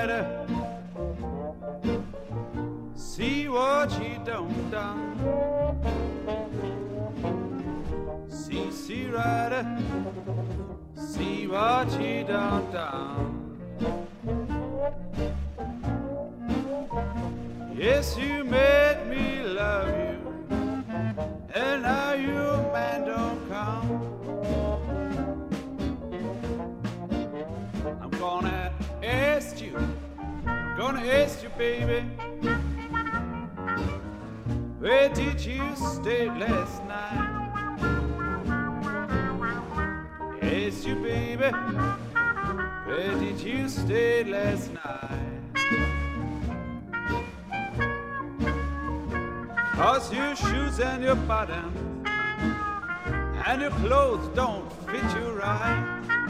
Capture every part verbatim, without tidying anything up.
Rider, see what you done done. C C Rider, see what you done done. Yes, you made me love you, and now your man don't come. I'm gonna ask you, I'm gonna ask you, baby, where did you stay last night? Ask you, baby, where did you stay last night? 'Cause your shoes and your bottom and your clothes don't fit you right.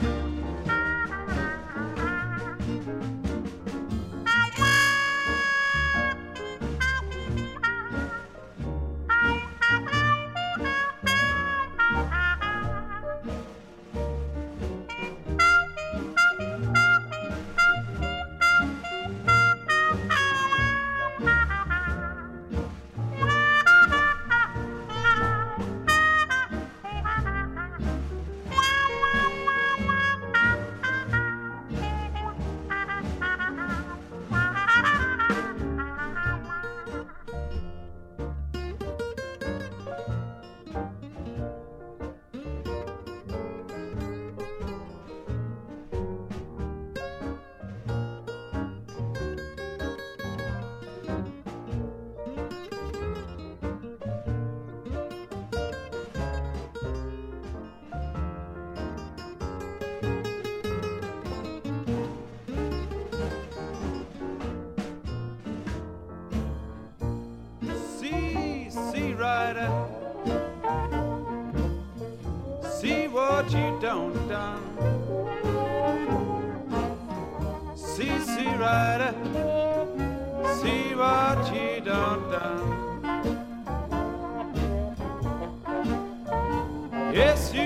Rider, see what you done done. See, see, Rider, see what you done done. Yes, you